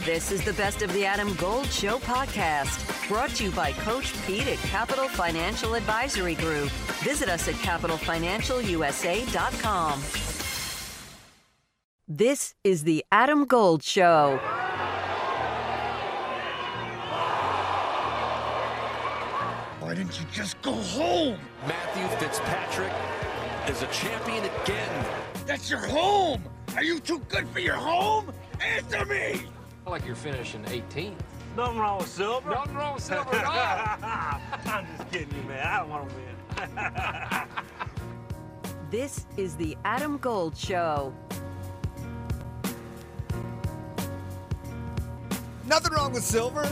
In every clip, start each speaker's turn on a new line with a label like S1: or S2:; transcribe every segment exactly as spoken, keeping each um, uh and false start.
S1: This is the Best of the Adam Gold Show podcast, brought to you by Coach Pete at Capital Financial Advisory Group. Visit us at capital financial u s a dot com. This is the Adam Gold Show.
S2: Why didn't you just go home?
S3: Matthew Fitzpatrick is a champion again.
S2: That's your home! Are you too good for your home? Answer me!
S4: I like you're finishing eighteenth.
S5: Nothing wrong with Silver.
S4: Nothing wrong with Silver at all.
S5: I'm just kidding you, man. I don't want to win.
S1: This is the Adam Gold Show.
S6: Nothing wrong with Silver.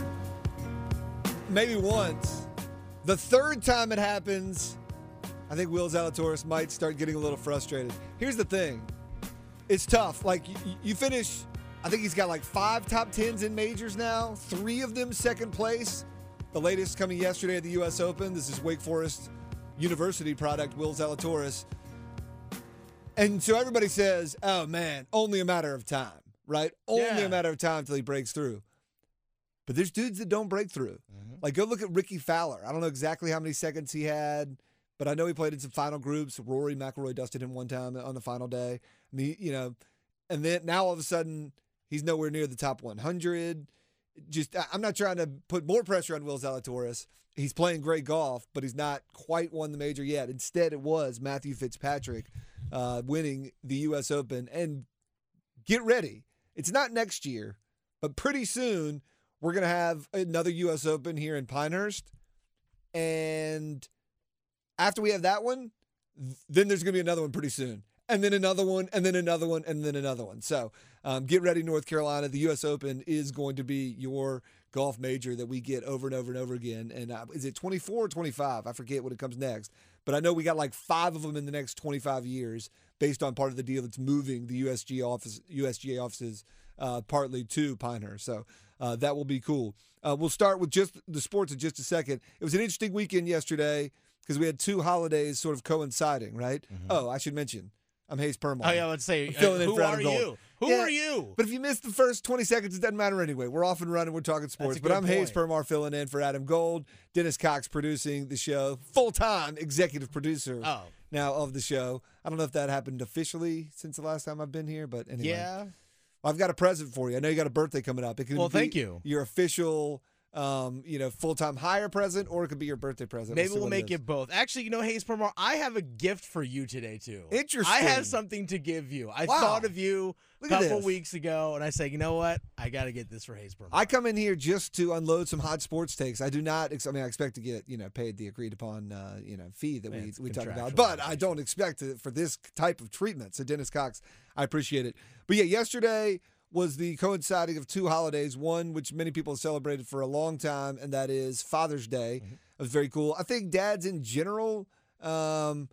S6: Maybe once. The third time it happens, I think Will Zalatoris might start getting a little frustrated. Here's the thing. It's tough. Like, you, you finish, I think he's got like five top tens in majors now, three of them second place. The latest coming yesterday at the U S Open. This is Wake Forest University product, Will Zalatoris. And so everybody says, oh man, only a matter of time, right? Only
S7: Yeah.
S6: a matter of time until he breaks through. But there's dudes that don't break through. Mm-hmm. Like, go look at Ricky Fowler. I don't know exactly how many seconds he had, but I know he played in some final groups. Rory McIlroy dusted him one time on the final day. I mean, you know, and then now all of a sudden he's nowhere near the top one hundred. Just, I'm not trying to put more pressure on Will Zalatoris. He's playing great golf, but he's not quite won the major yet. Instead, it was Matthew Fitzpatrick uh, winning the U S Open. And get ready. It's not next year, but pretty soon we're going to have another U S Open here in Pinehurst. And after we have that one, then there's going to be another one pretty soon. And then another one, and then another one, and then another one. So um, get ready, North Carolina. The U S Open is going to be your golf major that we get over and over and over again. And uh, is it twenty-four or twenty-five? I forget what it comes next. But I know we got like five of them in the next twenty-five years based on part of the deal that's moving the U S G A office, U S G A offices uh, partly to Pinehurst. So uh, that will be cool. Uh, we'll start with just the sports in just a second. It was an interesting weekend yesterday because we had two holidays sort of coinciding, right? Mm-hmm. Oh, I should mention, I'm Hayes Permar.
S7: Oh, yeah, let's say,
S6: uh,
S7: in who are you? Who
S6: yeah,
S7: are you?
S6: But if you missed the first twenty seconds, it doesn't matter anyway. We're off and running. We're talking sports. But I'm
S7: point.
S6: Hayes Permar filling in for Adam Gold. Dennis Cox producing the show. Full-time executive producer
S7: oh.
S6: now of the show. I don't know if that happened officially since the last time I've been here, but anyway.
S7: Yeah.
S6: I've got a present for you. I know you got a birthday coming up. It could
S7: well,
S6: be
S7: thank you.
S6: Your official Um, you know, full-time hire present, or it could be your birthday present.
S7: Maybe
S6: we'll,
S7: we'll make
S6: it,
S7: it both. Actually, you know, Hayes Permar, I have a gift for you today, too.
S6: Interesting.
S7: I have something to give you. I
S6: wow.
S7: thought of you a
S6: Look at
S7: couple
S6: this.
S7: weeks ago, and I said, you know what? I got to get this for Hayes Permar.
S6: I come in here just to unload some hot sports takes. I do not, ex- I mean, I expect to get, you know, paid the agreed upon, uh, you know, fee that
S7: Man,
S6: we, we talk about.
S7: contractual.
S6: But I don't expect it for this type of treatment. So, Dennis Cox, I appreciate it. But yeah, yesterday was the coinciding of two holidays, one which many people have celebrated for a long time, and that is Father's Day. Mm-hmm. It was very cool. I think dads in general um,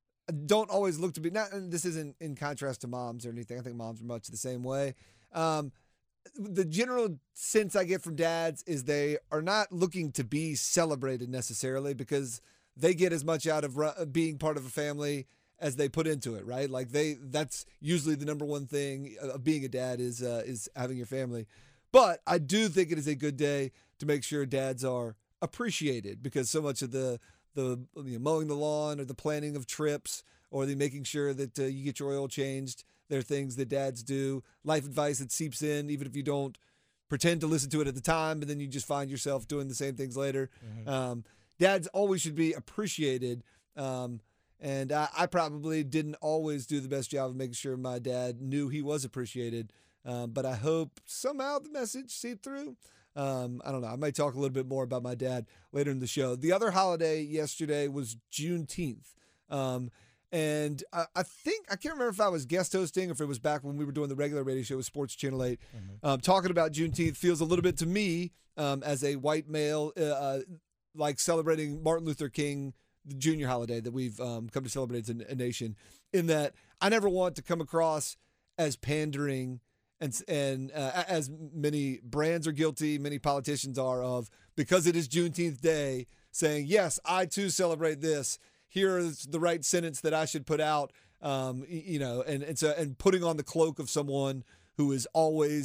S6: don't always look to be, not, and this isn't in contrast to moms or anything. I think moms are much the same way. Um, the general sense I get from dads is they are not looking to be celebrated necessarily because they get as much out of ru- being part of a family as they put into it, right? Like they, that's usually the number one thing of being a dad is uh, is having your family. But I do think it is a good day to make sure dads are appreciated because so much of the the you know, mowing the lawn or the planning of trips or the making sure that uh, you get your oil changed, they're things that dads do. Life advice that seeps in, even if you don't pretend to listen to it at the time, but then you just find yourself doing the same things later. Mm-hmm. Um, dads always should be appreciated. Um, And I, I probably didn't always do the best job of making sure my dad knew he was appreciated. Um, but I hope somehow the message seeped through. Um, I don't know. I might talk a little bit more about my dad later in the show. The other holiday yesterday was Juneteenth. Um, and I, I think, I can't remember if I was guest hosting or if it was back when we were doing the regular radio show with Sports Channel eight. Mm-hmm. Um, talking about Juneteenth feels a little bit to me um, as a white male, uh, uh, like celebrating Martin Luther King the junior holiday that we've um, come to celebrate as a, a nation, in that I never want to come across as pandering and and uh, as many brands are guilty, many politicians are of, because it is Juneteenth Day, saying, yes, I too celebrate this. Here is the right sentence that I should put out, um, you know, and, and so and putting on the cloak of someone who is always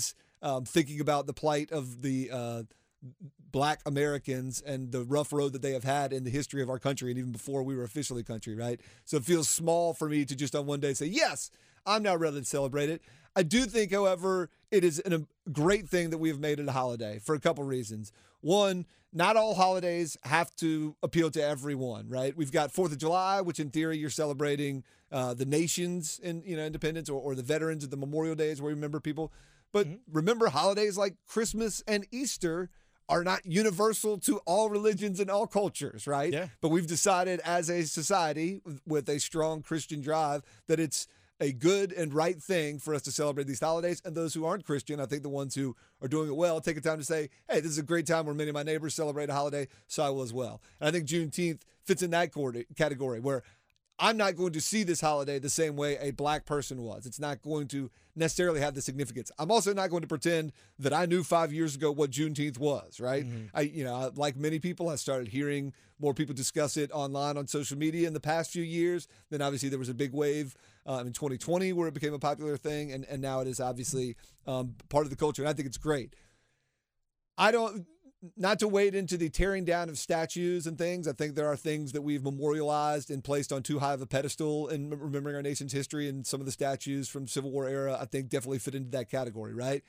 S6: um, thinking about the plight of the uh, Black Americans and the rough road that they have had in the history of our country and even before we were officially a country, right? So it feels small for me to just on one day say, yes, I'm now ready to celebrate it. I do think, however, it is an, a great thing that we have made it a holiday for a couple reasons. One, not all holidays have to appeal to everyone, right? We've got fourth of July, which in theory you're celebrating uh, the nation's in, you know, independence or, or the veterans of the Memorial Days where we remember people. But mm-hmm. remember, holidays like Christmas and Easter are not universal to all religions and all cultures, right?
S7: Yeah.
S6: But we've decided as a society with a strong Christian drive that it's a good and right thing for us to celebrate these holidays. And those who aren't Christian, I think the ones who are doing it well, take a time to say, hey, this is a great time where many of my neighbors celebrate a holiday, so I will as well. And I think Juneteenth fits in that category where I'm not going to see this holiday the same way a black person was. It's not going to necessarily have the significance. I'm also not going to pretend that I knew five years ago what Juneteenth was, right? Mm-hmm. I, you know, like many people, I started hearing more people discuss it online on social media in the past few years. Then obviously there was a big wave um, in twenty twenty where it became a popular thing, and, and now it is obviously um, part of the culture, and I think it's great. I don't... Not to wade into the tearing down of statues and things. I think there are things that we've memorialized and placed on too high of a pedestal in remembering our nation's history, and some of the statues from Civil War era, I think definitely fit into that category, right?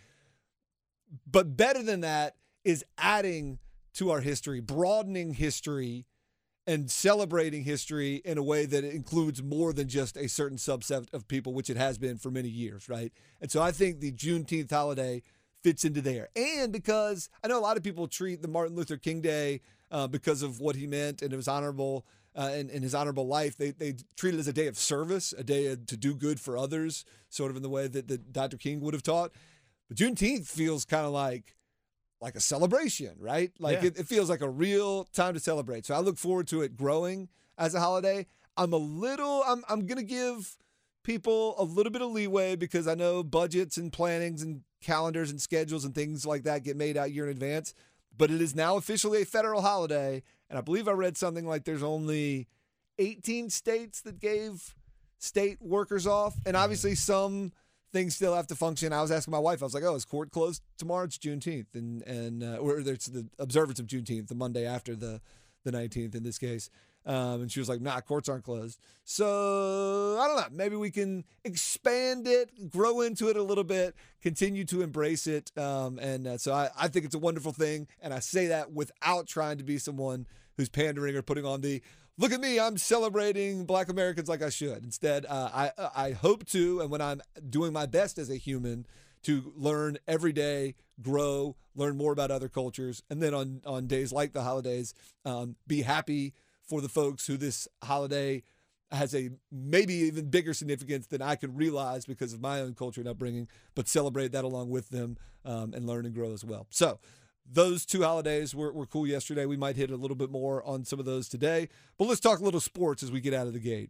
S6: But better than that is adding to our history, broadening history, and celebrating history in a way that includes more than just a certain subset of people, which it has been for many years, right? And so I think the Juneteenth holiday fits into there. And because I know a lot of people treat the Martin Luther King Day uh, because of what he meant and it was honorable uh, in, in his honorable life. They they treat it as a day of service, a day to do good for others, sort of in the way that, that Doctor King would have taught. But Juneteenth feels kind of like like a celebration, right? Like
S7: yeah.
S6: it, it feels like a real time to celebrate. So I look forward to it growing as a holiday. I'm a little, I'm I'm going to give people a little bit of leeway because I know budgets and plannings and calendars and schedules and things like that get made out year in advance, but it is now officially a federal holiday. And I believe I read something like there's only eighteen states that gave state workers off. And obviously some things still have to function. I was asking my wife, I was like, oh, is court closed tomorrow? It's Juneteenth. And, and, uh, or it's the observance of Juneteenth, the Monday after the, the nineteenth in this case. Um, and she was like, nah, courts aren't closed. So I don't know. Maybe we can expand it, grow into it a little bit, continue to embrace it. Um, and uh, so I, I think it's a wonderful thing. And I say that without trying to be someone who's pandering or putting on the, look at me, I'm celebrating Black Americans like I should. Instead, uh, I, I hope to, and when I'm doing my best as a human, to learn every day, grow, learn more about other cultures. And then on, on days like the holidays, um, be happy for the folks who this holiday has a maybe even bigger significance than I could realize because of my own culture and upbringing, but celebrate that along with them um, and learn and grow as well. So those two holidays were, were cool yesterday. We might hit a little bit more on some of those today, but let's talk a little sports as we get out of the gate.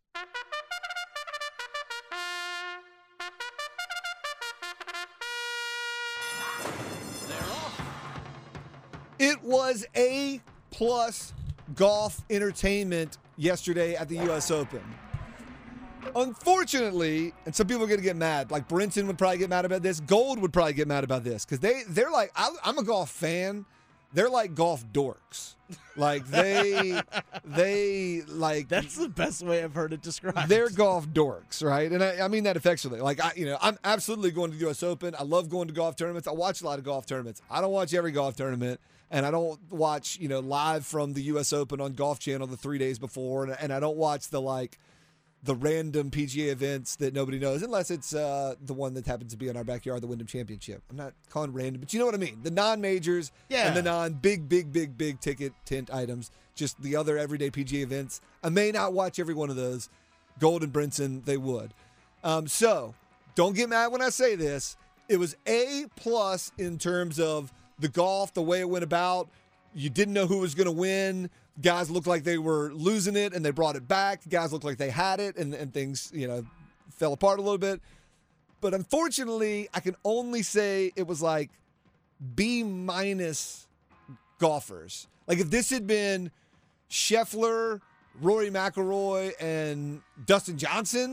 S6: It was A plus golf entertainment yesterday at the U S Open. Unfortunately, and some people are going to get mad, like Brinson would probably get mad about this. Gold would probably get mad about this because they, they're like, I, I'm a golf fan. They're like golf dorks. Like they, they like.
S7: That's the best way I've heard it described.
S6: They're golf dorks, right? And I, I mean that affectionately. Like I, you know, I'm absolutely going to the U S Open. I love going to golf tournaments. I watch a lot of golf tournaments. I don't watch every golf tournament. And I don't watch, you know, live from the U S Open on Golf Channel the three days before. And, and I don't watch the, like, the random P G A events that nobody knows, unless it's uh, the one that happens to be in our backyard, the Wyndham Championship. I'm not calling random, but you know what I mean. The non-majors
S7: yeah.
S6: and the non-big, big, big, big ticket tent items, just the other everyday P G A events. I may not watch every one of those. Gold and Brinson, they would. Um, so, don't get mad when I say this. It was A plus in terms of the golf, the way it went about. You didn't know who was going to win. Guys looked like they were losing it, and they brought it back. Guys looked like they had it, and, and things, you know, fell apart a little bit. But unfortunately, I can only say it was like B minus golfers. Like if this had been Scheffler, Rory McIlroy, and Dustin Johnson,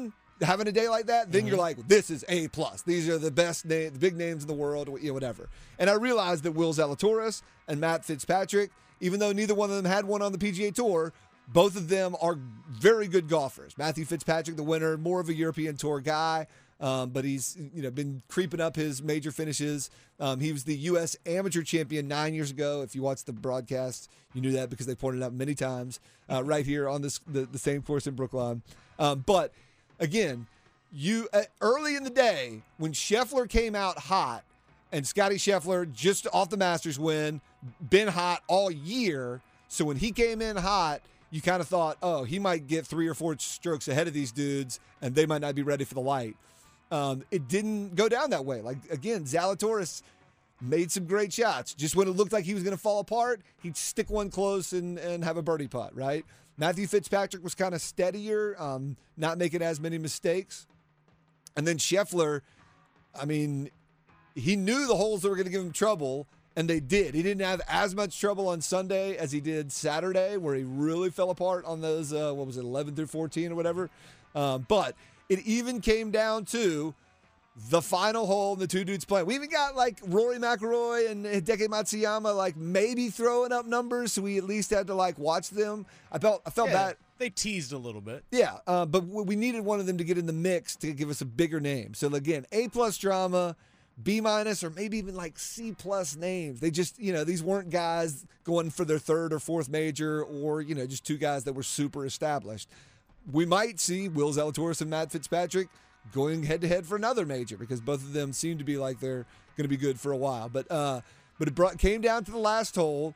S6: having a day like that, then mm-hmm. you're like, this is A plus. These are the best name, the big names in the world, you know, whatever. And I realized that Will Zalatoris and Matt Fitzpatrick, even though neither one of them had one on the P G A Tour, both of them are very good golfers. Matthew Fitzpatrick, the winner, more of a European Tour guy, um, but he's you know been creeping up his major finishes. Um, he was the U S amateur champion nine years ago. If you watched the broadcast, you knew that because they pointed it out many times uh, right here on this the, the same course in Brookline. Um, but again, you uh, early in the day when Scheffler came out hot, and Scotty Scheffler just off the Masters win, been hot all year. So when he came in hot, you kind of thought, oh, he might get three or four strokes ahead of these dudes, and they might not be ready for the light. Um, it didn't go down that way. Like, again, Zalatoris made some great shots. Just when it looked like he was going to fall apart, he'd stick one close and, and have a birdie putt, right? Matthew Fitzpatrick was kind of steadier, um, not making as many mistakes. And then Scheffler, I mean, he knew the holes that were going to give him trouble, and they did. He didn't have as much trouble on Sunday as he did Saturday, where he really fell apart on those, uh, what was it, eleven through fourteen or whatever. Um, but it even came down to the final hole and the two dudes playing. We even got like Rory McIlroy and Hideki Matsuyama like maybe throwing up numbers, so we at least had to like watch them. I felt I felt
S7: yeah,
S6: bad.
S7: They teased a little bit.
S6: Yeah, uh, but we needed one of them to get in the mix to give us a bigger name. So again, A plus drama, B minus, or maybe even like C plus names. They just, you know, these weren't guys going for their third or fourth major, or, you know, just two guys that were super established. We might see Will Zalatoris and Matt Fitzpatrick going head to head for another major, because both of them seem to be like they're going to be good for a while. But uh, but it brought, came down to the last hole.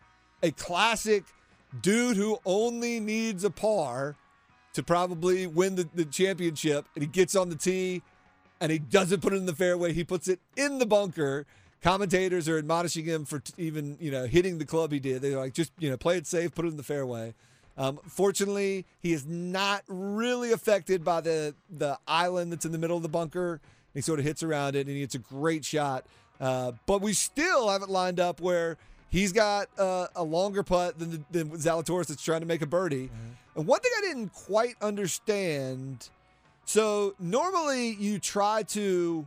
S6: A classic dude who only needs a par to probably win the, the championship, and he gets on the tee and he doesn't put it in the fairway. He puts it in the bunker. Commentators are admonishing him for t- even, you know, hitting the club he did. They're like, just, you know, play it safe, put it in the fairway. Um, fortunately, he is not really affected by the, the island that's in the middle of the bunker. He sort of hits around it, and he hits a great shot. Uh, but we still have it lined up where he's got uh, a longer putt than, the, than Zalatoris that's trying to make a birdie. Mm-hmm. And one thing I didn't quite understand, so normally you try to,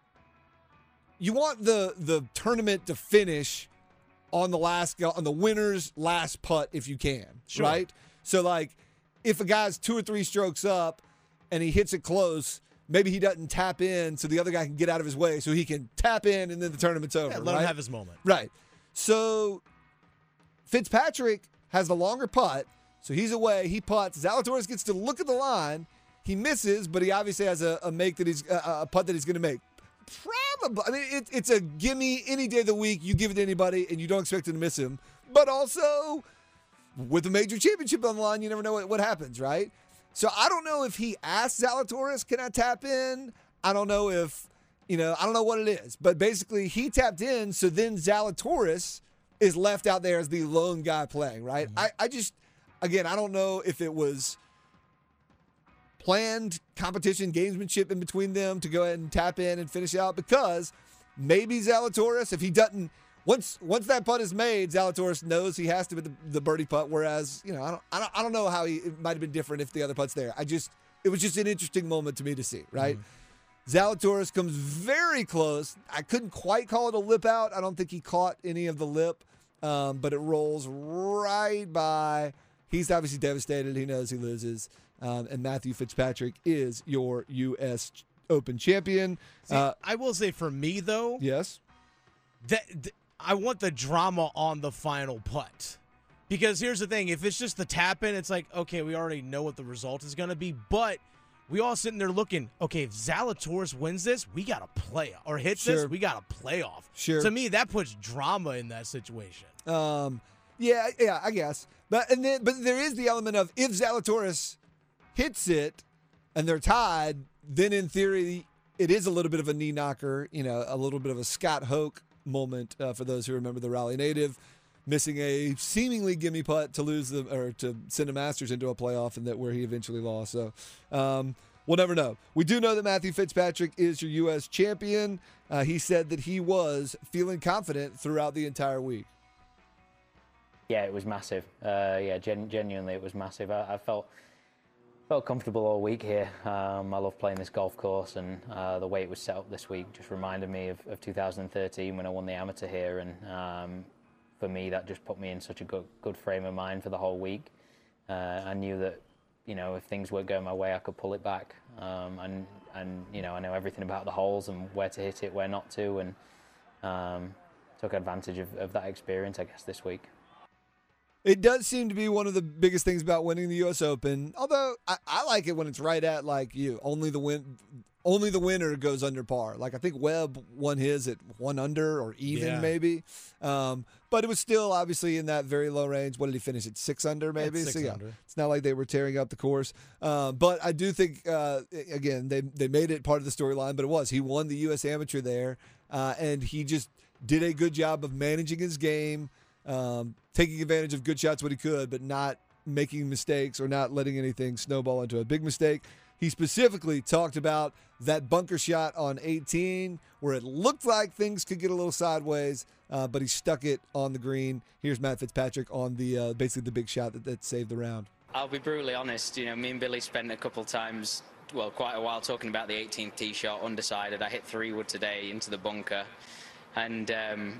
S6: you want the the tournament to finish on the last, on the winner's last putt if you can, sure. Right? So like if a guy's two or three strokes up and he hits it close, maybe he doesn't tap in so the other guy can get out of his way so he can tap in and then the tournament's over.
S7: Yeah, let
S6: right?
S7: him have his moment.
S6: Right. So Fitzpatrick has the longer putt, so he's away. He putts. Zalatoris gets to look at the line. He misses, but he obviously has a, a make that he's a, a putt that he's going to make. Probably. I mean, it, it's a gimme any day of the week. You give it to anybody, and you don't expect to miss him. But also, with the major championship on the line, you never know what, what happens, right? So I don't know if he asked Zalatoris, "Can I tap in?" I don't know if, you know, I don't know what it is. But basically, he tapped in, so then Zalatoris is left out there as the lone guy playing, right? Mm-hmm. I, I just, again, I don't know if it was planned competition, gamesmanship in between them to go ahead and tap in and finish out, because maybe Zalatoris, if he doesn't, once once that putt is made, Zalatoris knows he has to hit the, the birdie putt, whereas, you know, I don't, I don't I don't know how he, it might have been different if the other putt's there. I just, it was just an interesting moment to me to see, right? Mm-hmm. Zalatoris comes very close. I couldn't quite call it a lip out. I don't think he caught any of the lip, um, but it rolls right by. He's obviously devastated. He knows he loses. Um, and Matthew Fitzpatrick is your U S Open champion.
S7: See,
S6: uh,
S7: I will say for me, though,
S6: yes,
S7: that th- I want the drama on the final putt. Because here's the thing. If it's just the tap-in, it's like, okay, we already know what the result is going to be. But we all sitting there looking, okay, if Zalatoris wins this, we got a playoff. Or hits
S6: sure.
S7: this, we got a playoff.
S6: Sure.
S7: To me, that puts drama in that situation.
S6: Um, yeah, yeah, I guess. But and then, but there is the element of if Zalatoris hits it and they're tied, then in theory it is a little bit of a knee knocker, you know, a little bit of a Scott Hoke moment uh, for those who remember the Raleigh native, missing a seemingly gimme putt to lose the or to send a Masters into a playoff, and that where he eventually lost. So um, we'll never know. We do know that Matthew Fitzpatrick is your U S champion. Uh, he said that he was feeling confident throughout the entire week.
S8: Yeah, it was massive. Uh, yeah, gen- genuinely, it was massive. I, I felt Felt comfortable all week here. Um, I love playing this golf course, and uh, the way it was set up this week just reminded me of, of two thousand thirteen when I won the amateur here. And um, for me, that just put me in such a good, good frame of mind for the whole week. Uh, I knew that, you know, if things weren't going my way, I could pull it back. Um, and and you know, I know everything about the holes and where to hit it, where not to, and um, took advantage of, of that experience, I guess, this week.
S6: It does seem to be one of the biggest things about winning the U S Open. Although I, I like it when it's right at like you, only the win, only the winner goes under par. Like I think Webb won his at one under or even
S7: Yeah.
S6: maybe, um, but it was still obviously in that very low range. What did he finish at? Six under maybe.
S7: At six
S6: so yeah,
S7: under.
S6: it's not like they were tearing up the course. Uh, but I do think uh, again they they made it part of the storyline. But it was he won the U S Amateur there, uh, and he just did a good job of managing his game. Um, taking advantage of good shots when he could, but not making mistakes or not letting anything snowball into a big mistake. He specifically talked about that bunker shot on eighteen where it looked like things could get a little sideways, uh, but he stuck it on the green. Here's Matt Fitzpatrick on the uh, basically the big shot that, that saved the round.
S9: I'll be brutally honest, you know, me and Billy spent a couple times, well, quite a while talking about the eighteenth tee shot, undecided. I hit three wood today into the bunker, and um,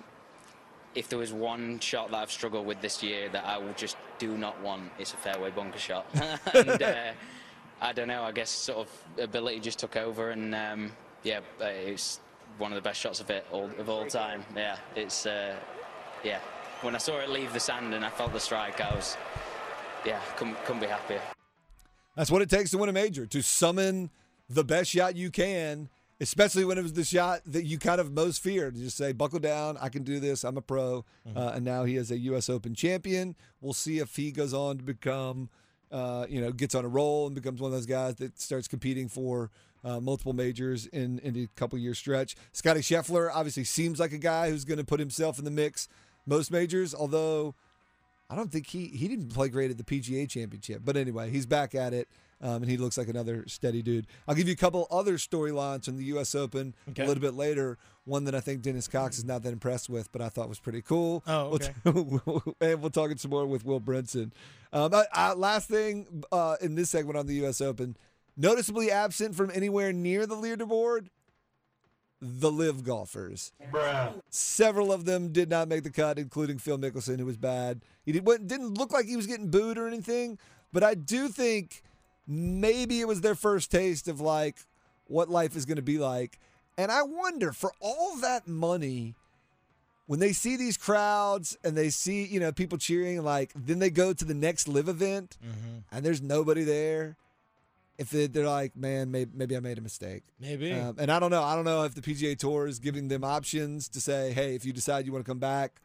S9: if there was one shot that I've struggled with this year that I will just do not want, it's a fairway bunker shot. and uh, I don't know, I guess sort of ability just took over, and um, yeah, it's one of the best shots of it all, of all time. Yeah, it's, uh, yeah. When I saw it leave the sand and I felt the strike, I was, yeah, couldn't, couldn't be happier.
S6: That's what it takes to win a major, to summon the best shot you can, especially when it was the shot that you kind of most feared. Just say, buckle down, I can do this, I'm a pro. Mm-hmm. Uh, and now he is a U S Open champion. We'll see if he goes on to become, uh, you know, gets on a roll and becomes one of those guys that starts competing for uh, multiple majors in, in a couple year stretch. Scotty Scheffler obviously seems like a guy who's going to put himself in the mix most majors, although I don't think he, he didn't play great at the P G A Championship. But anyway, he's back at it. Um, and he looks like another steady dude. I'll give you a couple other storylines from the U S Open okay. a little bit later. One that I think Dennis Cox is not that impressed with, but I thought was pretty cool.
S7: Oh, okay.
S6: We'll t- and we'll talk some more with Will Brinson. Um, I, I, last thing uh, in this segment on the U S Open, noticeably absent from anywhere near the leaderboard, the live golfers.
S5: Bruh.
S6: Several of them did not make the cut, including Phil Mickelson, who was bad. He did, didn't look like he was getting booed or anything, but I do think maybe it was their first taste of like what life is going to be like. And I wonder, for all that money, when they see these crowds and they see, you know, people cheering, like then they go to the next live event mm-hmm. and there's nobody there. If they, they're like, man, maybe, maybe I made a mistake.
S7: Maybe.
S6: Um, and I don't know. I don't know if the P G A Tour is giving them options to say, hey, if you decide you want to come back,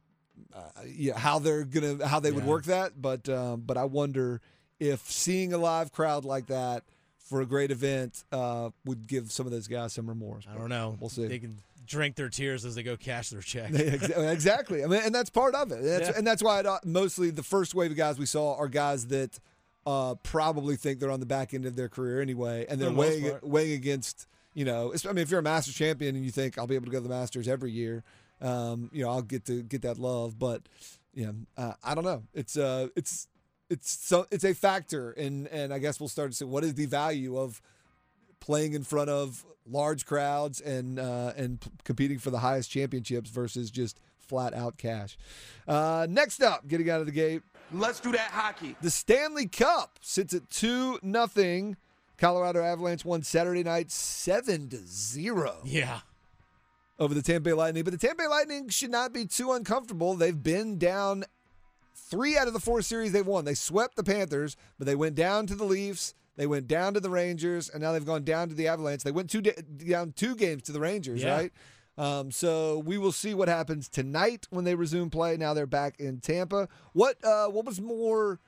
S6: uh, yeah, how they're gonna, how they yeah. would work that. But, um, but I wonder if seeing a live crowd like that for a great event uh, would give some of those guys some remorse.
S7: I don't know.
S6: We'll see.
S7: They can drink their tears as they go cash their check.
S6: Exactly. I mean, and that's part of it. That's, yeah. And that's why it, mostly the first wave of guys we saw are guys that uh, probably think they're on the back end of their career anyway, and they're weighing weighing against, you know, I mean, if you're a Masters champion and you think I'll be able to go to the Masters every year, um, you know, I'll get to get that love. But, you know, uh, I don't know. It's uh, it's. It's so it's a factor, and and I guess we'll start to see what is the value of playing in front of large crowds and uh, and p- competing for the highest championships versus just flat out cash. Uh, next up, getting out of the gate,
S2: let's do that hockey.
S6: The Stanley Cup sits at two nothing. Colorado Avalanche won Saturday night seven to zero.
S7: Yeah.
S6: Over the Tampa Bay Lightning, but the Tampa Bay Lightning should not be too uncomfortable. They've been down three out of the four series they've won. They swept the Panthers, but they went down to the Leafs. They went down to the Rangers, and now they've gone down to the Avalanche. They went two da- down two games to the Rangers, yeah. right? Um, so we will see what happens tonight when they resume play. Now they're back in Tampa. What uh, what was more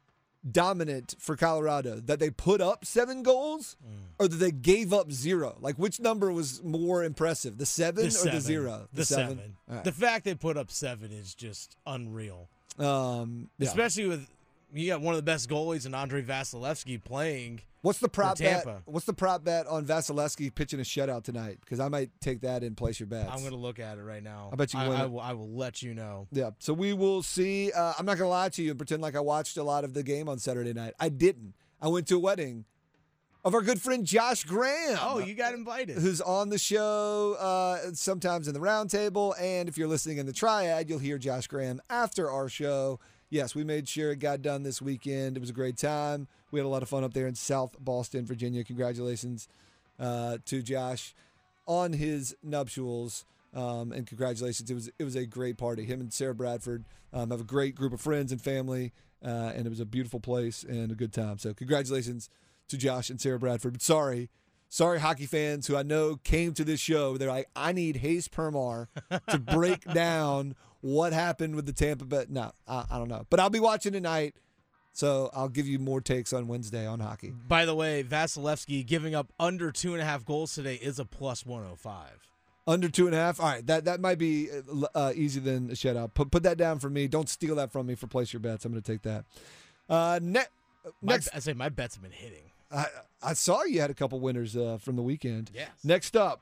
S6: dominant for Colorado? That they put up seven goals mm. or that they gave up zero? Like, which number was more impressive, the seven
S7: the
S6: or
S7: seven.
S6: the zero?
S7: The, the seven. seven. Right. The fact they put up seven is just unreal.
S6: Um, yeah.
S7: Especially with you got one of the best goalies in Andrei Vasilevsky playing.
S6: What's the prop
S7: for Tampa.
S6: bet? What's the prop bet on Vasilevsky pitching a shutout tonight? Because I might take that and place your bets.
S7: I'm going to look at it right now.
S6: I bet you
S7: I,
S6: win.
S7: I, will, I will let you know.
S6: Yeah. So we will see. Uh, I'm not going to lie to you and pretend like I watched a lot of the game on Saturday night. I didn't. I went to a wedding of our good friend Josh Graham.
S7: Oh, you got invited.
S6: Who's on the show uh, sometimes in the roundtable. And if you're listening in the triad, you'll hear Josh Graham after our show. Yes, we made sure it got done this weekend. It was a great time. We had a lot of fun up there in South Boston, Virginia. Congratulations uh, to Josh on his nuptials. Um, and congratulations. It was it was a great party. Him and Sarah Bradford um, have a great group of friends and family. Uh, and it was a beautiful place and a good time. So congratulations to Josh and Sarah Bradford. But sorry, sorry, hockey fans who I know came to this show. They're like, I need Hayes Permar to break down what happened with the Tampa Bay. No, I, I don't know. But I'll be watching tonight, so I'll give you more takes on Wednesday on hockey.
S7: By the way, Vasilevsky giving up under two and a half goals today is a plus one oh five.
S6: Under two and a half? All right, that, that might be uh, easier than a shutout. Put, put that down for me. Don't steal that from me for Place Your Bets. I'm going to take that. Uh, ne-
S7: my,
S6: next,
S7: I say my bets have been hitting.
S6: I, I saw you had a couple winners uh, from the weekend.
S7: Yes.
S6: Next up,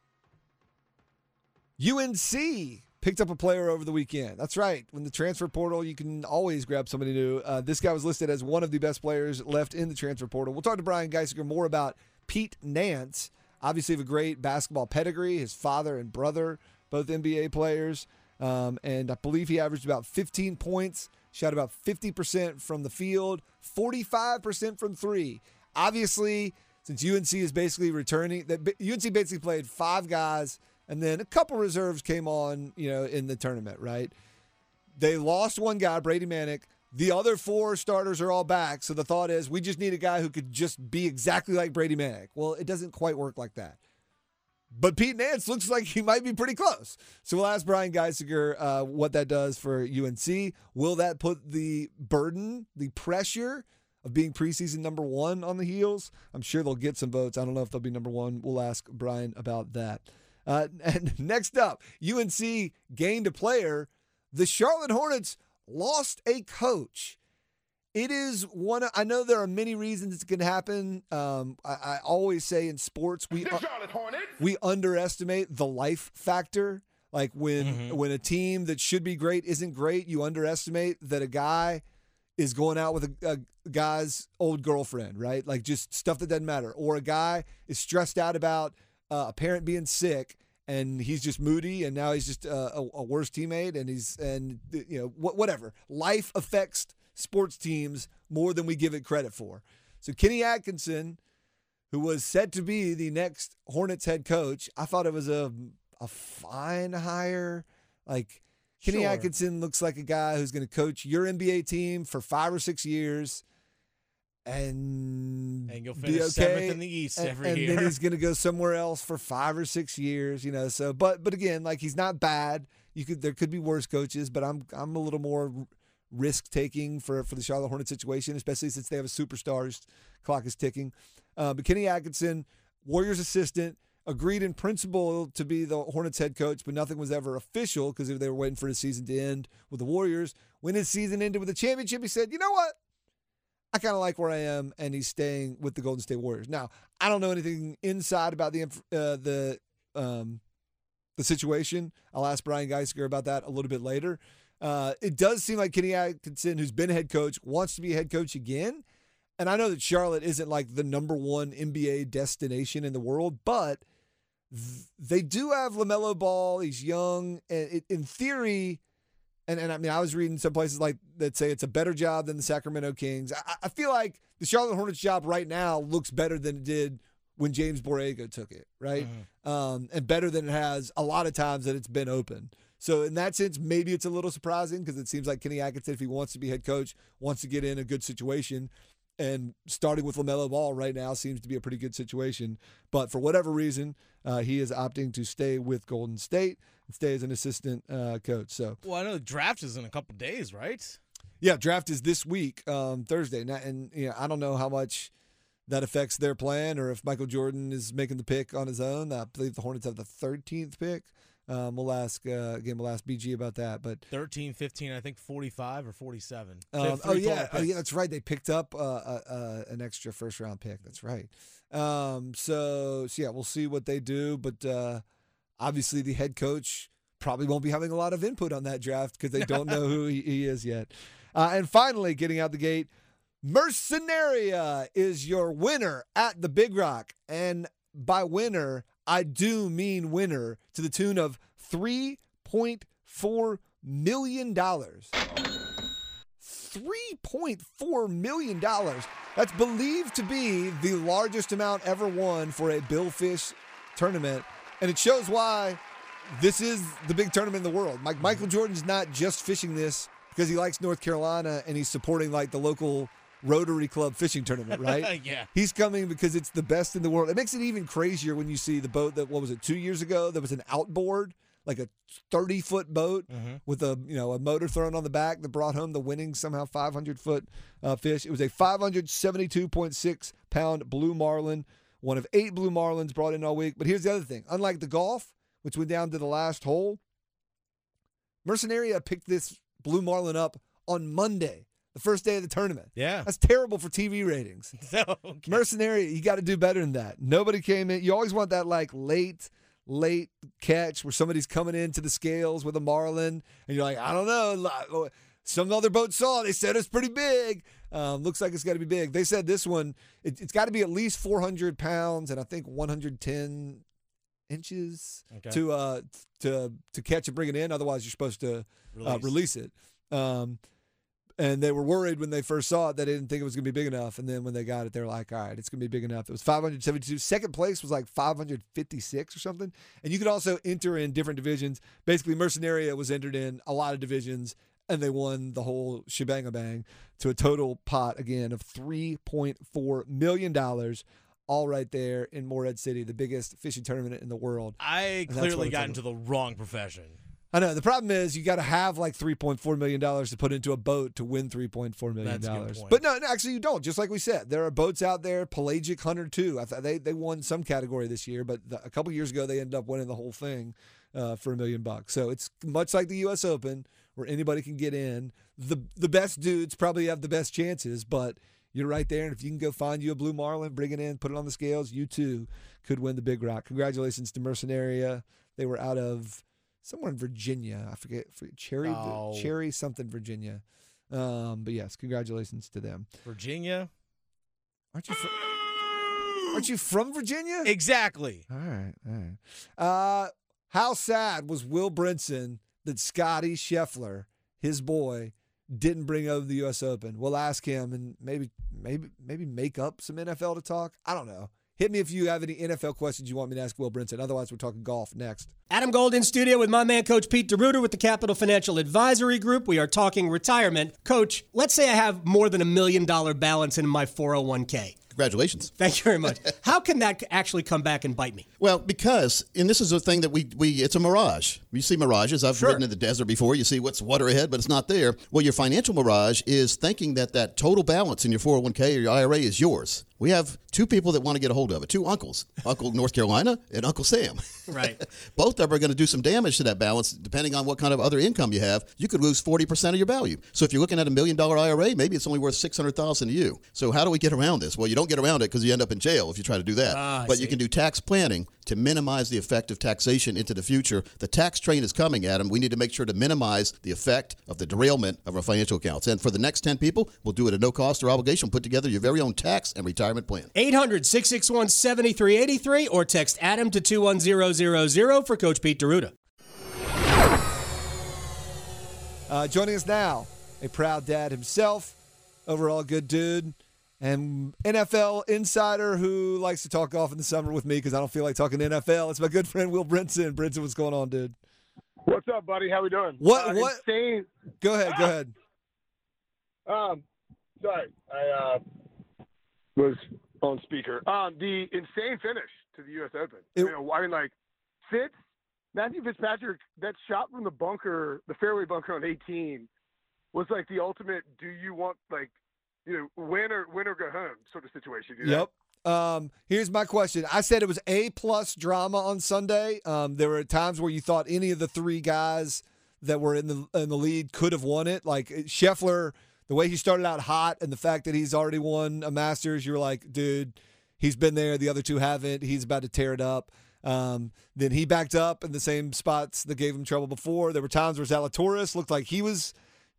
S6: U N C picked up a player over the weekend. That's right. When the transfer portal, you can always grab somebody new. Uh, this guy was listed as one of the best players left in the transfer portal. We'll talk to Brian Geisinger more about Pete Nance. Obviously, have a great basketball pedigree. His father and brother, both N B A players. Um, and I believe he averaged about fifteen points, shot about fifty percent from the field, forty-five percent from three. Obviously, since U N C is basically returning, that U N C basically played five guys, and then a couple reserves came on, you know, in the tournament, right? They lost one guy, Brady Manick. The other four starters are all back. So the thought is we just need a guy who could just be exactly like Brady Manick. Well, it doesn't quite work like that. But Pete Nance looks like he might be pretty close. So we'll ask Brian Geisinger uh, what that does for U N C. Will that put the burden, the pressure of being preseason number one on the heels? I'm sure they'll get some votes. I don't know if they'll be number one. We'll ask Brian about that. Uh, and next up, U N C gained a player. The Charlotte Hornets lost a coach. It is one. I know there are many reasons it's going to happen. Um, I, I always say in sports, we uh, we underestimate the life factor. Like when mm-hmm. when a team that should be great isn't great, you underestimate that a guy is going out with a, a guy's old girlfriend, right? Like just stuff that doesn't matter. Or a guy is stressed out about uh, a parent being sick, and he's just moody, and now he's just uh, a, a worse teammate, and he's and you know wh- whatever. Life affects sports teams more than we give it credit for. So Kenny Atkinson, who was said to be the next Hornets head coach, I thought it was a a fine hire. Like Kenny sure. Atkinson looks like a guy who's going to coach your N B A team for five or six years. And,
S7: and you'll finish
S6: okay.
S7: seventh in the East
S6: and,
S7: every
S6: and
S7: year.
S6: And then he's going to go somewhere else for five or six years, you know. So, but but again, like he's not bad. You could there could be worse coaches, but I'm I'm a little more risk taking for for the Charlotte Hornets situation, especially since they have a superstars. Clock is ticking. Uh, but Kenny Atkinson, Warriors assistant, agreed in principle to be the Hornets head coach, but nothing was ever official because they were waiting for his season to end with the Warriors. When his season ended with a championship, he said, "You know what? I kind of like where I am," and he's staying with the Golden State Warriors. Now, I don't know anything inside about the uh, the um, the situation. I'll ask Brian Geisinger about that a little bit later. Uh, it does seem like Kenny Atkinson, who's been a head coach, wants to be a head coach again. And I know that Charlotte isn't like the number one N B A destination in the world, but th- they do have LaMelo Ball. He's young, and it, in theory. And, and I mean, I was reading some places like that say it's a better job than the Sacramento Kings. I, I feel like the Charlotte Hornets job right now looks better than it did when James Borrego took it, right? Mm-hmm. Um, and better than it has a lot of times that it's been open. So in that sense, maybe it's a little surprising because it seems like Kenny Atkinson, if he wants to be head coach, wants to get in a good situation. And starting with LaMelo Ball right now seems to be a pretty good situation. But for whatever reason, uh, he is opting to stay with Golden State and stay as an assistant uh, coach. So,
S7: well, I know the draft is in a couple days, right?
S6: Yeah, draft is this week, um, Thursday. Now, and you know, I don't know how much that affects their plan or if Michael Jordan is making the pick on his own. I believe the Hornets have the thirteenth pick. Um, we'll ask uh, again. We'll ask B G about that. But
S7: thirteen, fifteen, I think forty-five or forty-seven.
S6: Um, oh yeah, oh yeah, that's right. They picked up uh, uh, uh, an extra first round pick. That's right. Um, so, so yeah, we'll see what they do. But uh, obviously, the head coach probably won't be having a lot of input on that draft because they don't know who he, he is yet. Uh, and finally, getting out the gate, Mercenaria is your winner at the Big Rock. And by winner, I do mean winner to the tune of three point four million dollars. three point four million dollars. That's believed to be the largest amount ever won for a billfish tournament. And it shows why this is the big tournament in the world. Mike, Michael Jordan's not just fishing this because he likes North Carolina and he's supporting like the local Rotary Club fishing tournament, right?
S7: Yeah.
S6: He's coming because it's the best in the world. It makes it even crazier when you see the boat that, what was it, two years ago? There was an outboard, like a thirty-foot boat mm-hmm. with a you know a motor thrown on the back that brought home the winning somehow five hundred foot uh, fish. It was a five hundred seventy-two point six pound blue marlin, one of eight blue marlins brought in all week. But here's the other thing. Unlike the golf, which went down to the last hole, Mercenaria picked this blue marlin up on Monday, the first day of the tournament.
S7: Yeah.
S6: That's terrible for T V ratings.
S7: Okay.
S6: Mercenaria, you got to do better than that. Nobody came in. You always want that like late, late catch where somebody's coming into the scales with a marlin, and you're like, I don't know. Some other boat saw it. They said it's pretty big. Um, looks like it's got to be big. They said this one, it, it's got to be at least four hundred pounds and I think one hundred ten inches okay. to uh to to catch and bring it in. Otherwise, you're supposed to release, uh, release it. Um, and they were worried when they first saw it that they didn't think it was going to be big enough. And then when they got it, they were like, all right, it's going to be big enough. It was five hundred seventy-two. Second place was like five hundred fifty-six or something. And you could also enter in different divisions. Basically, Mercenaria was entered in a lot of divisions, and they won the whole shebang-a-bang to a total pot, again, of three point four million dollars. All right there in Morehead City, the biggest fishing tournament in the world.
S7: I clearly got into the wrong profession.
S6: I know. The problem is you got to have like three point four million dollars to put into a boat to win three point four million dollars.
S7: That's a good point.
S6: But no, no, actually you don't. Just like we said, there are boats out there, Pelagic Hunter too. I th- they they won some category this year, but the, a couple years ago they ended up winning the whole thing uh, for a million bucks. So it's much like the U S Open where anybody can get in. The the best dudes probably have the best chances, but you're right there, and if you can go find you a blue marlin, bring it in, put it on the scales, you too could win the Big Rock. Congratulations to Mercenaria. They were out of somewhere in Virginia. I forget, forget Cherry,
S7: oh.
S6: Cherry something, Virginia. Um, but yes, congratulations to them.
S7: Virginia?
S6: Aren't you from, aren't you from Virginia?
S7: Exactly.
S6: All right, all right. Uh, how sad was Will Brinson that Scotty Scheffler, his boy, didn't bring over the U S Open? We'll ask him and maybe maybe maybe make up some N F L to talk. I don't know. Hit me if you have any N F L questions you want me to ask Will Brinson. Otherwise, we're talking golf next.
S10: Adam Gold in studio with my man, Coach Pete DeRuiter with the Capital Financial Advisory Group. We are talking retirement. Coach, let's say I have more than a million dollar balance in my four oh one k.
S11: Congratulations.
S10: Thank you very much. How can that actually come back and bite me?
S11: Well, because, and this is a thing that we, we it's a mirage. You see mirages. I've
S10: Sure.
S11: ridden in the desert before. You see what's water ahead, but it's not there. Well, your financial mirage is thinking that that total balance in your four oh one k or your I R A is yours. We have two people that want to get a hold of it, two uncles, Uncle North Carolina and Uncle Sam.
S10: Right.
S11: Both of them are going to do some damage to that balance, depending on what kind of other income you have. You could lose forty percent of your value. So if you're looking at a million dollar I R A, maybe it's only worth six hundred thousand dollars to you. So how do we get around this? Well, you don't get around it because you end up in jail if you try to do that.
S10: Ah, I
S11: but
S10: see.
S11: you can do tax planning to minimize the effect of taxation into the future. The tax train is coming, Adam. We need to make sure to minimize the effect of the derailment of our financial accounts. And for the next ten people, we'll do it at no cost or obligation. Put together your very own tax and retirement plan.
S10: eight hundred, six six one, seven three eight three or text Adam to two one zero zero zero for Coach Pete DeRuiter.
S6: Uh, joining us now, a proud dad himself, overall good dude, and N F L insider who likes to talk golf in the summer with me because I don't feel like talking N F L. It's my good friend Will Brinson. Brinson, what's going on, dude?
S12: What's up, buddy? How we doing?
S6: What?
S12: Uh,
S6: what?
S12: Insane.
S6: Go ahead. Go ahead.
S12: Um, sorry, I uh, was on speaker. Um, the insane finish to the U S Open.
S6: It-
S12: you know, I mean, like, Fitz, Matthew Fitzpatrick, that shot from the bunker, the fairway bunker on eighteen, was like the ultimate. Do you want like, you know, win or win or go home sort of situation? You know?
S6: Yep. Um, here's my question. I said it was A plus drama on Sunday. Um, there were times where you thought any of the three guys that were in the in the lead could have won it. Like Scheffler, the way he started out hot, and the fact that he's already won a Masters, you were like, dude, he's been there. The other two haven't. He's about to tear it up. Um, then he backed up in the same spots that gave him trouble before. There were times where Zalatoris looked like he was